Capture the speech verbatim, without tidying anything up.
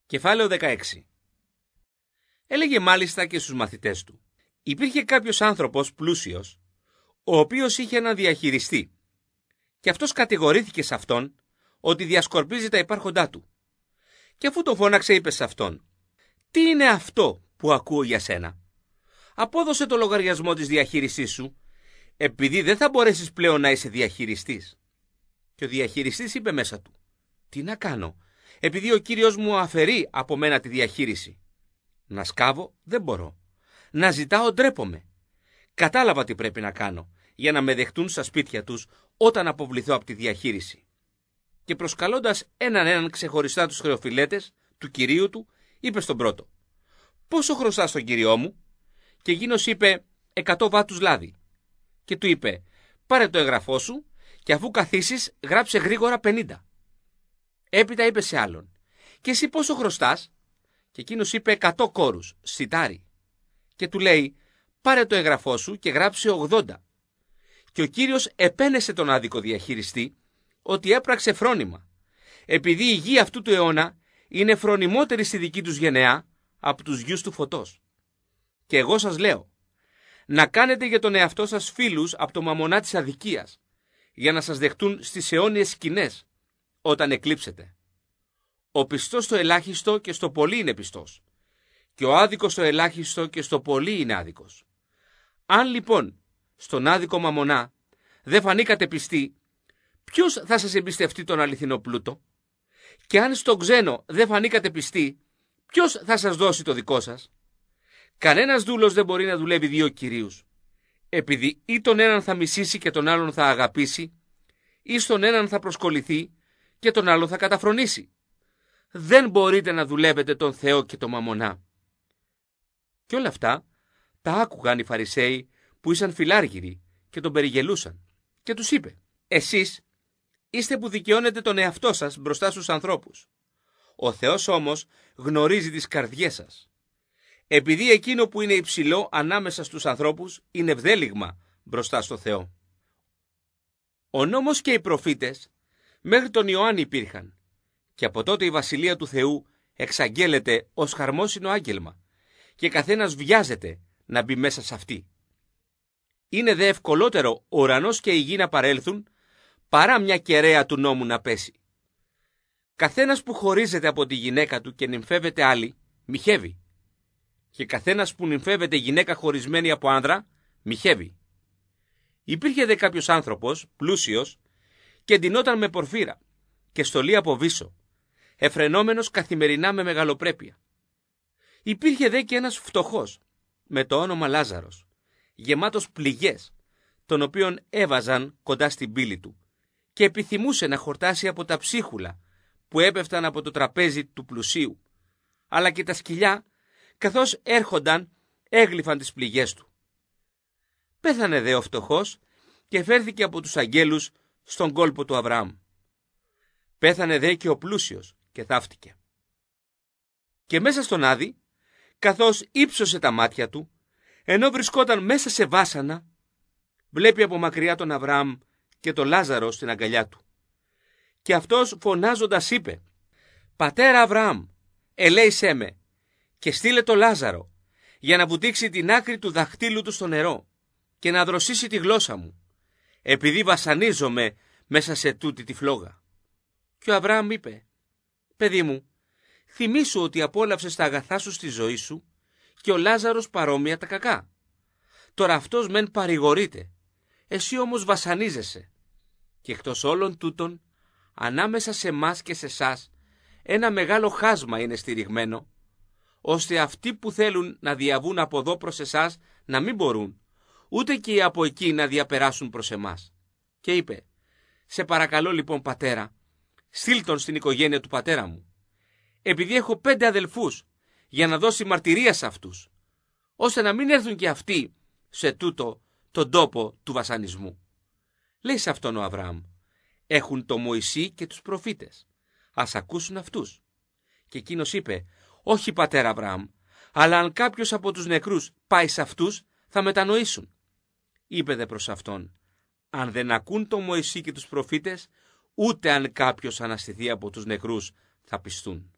Κεφάλαιο δεκαέξι. Έλεγε μάλιστα και στους μαθητές του: υπήρχε κάποιος άνθρωπος πλούσιος, ο οποίος είχε έναν διαχειριστή, και αυτός κατηγορήθηκε σε αυτόν ότι διασκορπίζει τα υπάρχοντά του. Και αφού τον φώναξε, είπε σε αυτόν: τι είναι αυτό που ακούω για σένα? Απόδωσε το λογαριασμό της διαχείρισής σου, επειδή δεν θα μπορέσεις πλέον να είσαι διαχειριστής. Και ο διαχειριστής είπε μέσα του: τι να κάνω, επειδή ο κύριος μου αφαιρεί από μένα τη διαχείριση? Να σκάβω δεν μπορώ, να ζητάω ντρέπομαι. Κατάλαβα τι πρέπει να κάνω για να με δεχτούν στα σπίτια τους όταν αποβληθώ από τη διαχείριση. Και προσκαλώντας έναν έναν ξεχωριστά τους χρεοφυλέτες του κυρίου του, είπε στον πρώτο: πόσο χρωστάς στον κύριό μου? Και εκείνος είπε: εκατό βάτους λάδι. Και του είπε: πάρε το εγγραφό σου και αφού καθίσεις γράψε γρήγορα πενήντα. Έπειτα είπε σε άλλον: και εσύ πόσο χρωστάς? Και εκείνος είπε: εκατό κόρους, σιτάρι. Και του λέει: πάρε το εγγραφό σου και γράψε ογδόντα. Και ο κύριος επένεσε τον άδικο διαχειριστή ότι έπραξε φρόνημα, επειδή η γη αυτού του αιώνα είναι φρονιμότερη στη δική τους γενεά από τους γιους του φωτός. Και εγώ σας λέω, να κάνετε για τον εαυτό σας φίλους από το μαμονά της αδικίας, για να σας δεχτούν στις αιώνιες σκηνές όταν εκλείψετε. Ο πιστός στο ελάχιστο και στο πολύ είναι πιστός, και ο άδικος στο ελάχιστο και στο πολύ είναι άδικος. Αν λοιπόν στον άδικο μαμονά δεν φανήκατε πιστοί, ποιος θα σας εμπιστευτεί τον αληθινό πλούτο? Και αν στον ξένο δεν φανήκατε πιστοί, ποιος θα σας δώσει το δικό σας? Κανένας δούλος δεν μπορεί να δουλεύει δύο κυρίους, επειδή ή τον έναν θα μισήσει και τον άλλον θα αγαπήσει, ή στον έναν θα προσκοληθεί και τον άλλον θα καταφρονήσει. Δεν μπορείτε να δουλεύετε τον Θεό και τον μαμονά. Και όλα αυτά τα άκουγαν οι Φαρισαίοι που ήσαν φιλάργυροι και τον περιγελούσαν. Και τους είπε: εσείς είστε που δικαιώνετε τον εαυτό σας μπροστά στους ανθρώπους. Ο Θεός όμως γνωρίζει τις καρδιές σας. Επειδή εκείνο που είναι υψηλό ανάμεσα στους ανθρώπους είναι ευδέλιγμα μπροστά στο Θεό. Ο νόμος και οι προφήτες μέχρι τον Ιωάννη υπήρχαν, και από τότε η Βασιλεία του Θεού εξαγγέλλεται ως χαρμόσυνο άγγελμα, και καθένας βιάζεται να μπει μέσα σε αυτή. Είναι δε ευκολότερο ο ουρανός και η γη να παρέλθουν, παρά μια κεραία του νόμου να πέσει. Καθένας που χωρίζεται από τη γυναίκα του και νυμφεύεται άλλη, μοιχεύει. Και καθένας που νυμφεύεται γυναίκα χωρισμένη από άνδρα, μοιχεύει. Υπήρχε δε κάποιος άνθρωπος, πλούσιος, και ντυνόταν με πορφύρα και στολή από βύσσο, εφρενόμενος καθημερινά με μεγαλοπρέπεια. Υπήρχε δε και ένας φτωχός, με το όνομα Λάζαρος, γεμάτος πληγές, τον οποίον έβαζαν κοντά στην πύλη του, και επιθυμούσε να χορτάσει από τα ψίχουλα που έπεφταν από το τραπέζι του πλουσίου, αλλά και τα σκυλιά, καθώς έρχονταν, έγλυφαν τις πληγές του. Πέθανε δε ο φτωχός και φέρθηκε από τους αγγέλους στον κόλπο του Αβραάμ. Πέθανε δε και ο πλούσιος και θαύτηκε. Και μέσα στον Άδη, καθώς ύψωσε τα μάτια του, ενώ βρισκόταν μέσα σε βάσανα, βλέπει από μακριά τον Αβραάμ και τον Λάζαρο στην αγκαλιά του. Και αυτός φωνάζοντας είπε: «Πατέρα Αβραάμ, ελέησέ με και στείλε το Λάζαρο για να βουτήξει την άκρη του δαχτύλου του στο νερό και να δροσίσει τη γλώσσα μου, επειδή βασανίζομαι μέσα σε τούτη τη φλόγα». Και ο Αβραάμ είπε: «Παιδί μου, θυμήσου ότι απόλαυσες τα αγαθά σου στη ζωή σου και ο Λάζαρος παρόμοια τα κακά. Τώρα αυτός μεν παρηγορείται, εσύ όμως βασανίζεσαι. Και εκτός όλων τούτων, ανάμεσα σε μας και σε εσάς, ένα μεγάλο χάσμα είναι στηριγμένο, ώστε αυτοί που θέλουν να διαβούν από εδώ προς εσάς να μην μπορούν, ούτε και από εκεί να διαπεράσουν προς εμάς». Και είπε: «Σε παρακαλώ λοιπόν πατέρα, στείλ τον στην οικογένεια του πατέρα μου, επειδή έχω πέντε αδελφούς, για να δώσει μαρτυρία σε αυτούς, ώστε να μην έρθουν και αυτοί σε τούτο τον τόπο του βασανισμού». Λέει σε αυτόν ο Αβραάμ: «Έχουν το Μωυσή και τους προφήτες, ας ακούσουν αυτούς». Και εκείνος είπε: «Όχι πατέρα Αβραάμ, αλλά αν κάποιος από τους νεκρούς πάει σε αυτούς, θα μετανοήσουν». Είπε δε προς αυτόν: «Αν δεν ακούν το Μωυσή και τους προφήτες, ούτε αν κάποιος αναστηθεί από τους νεκρούς θα πιστούν».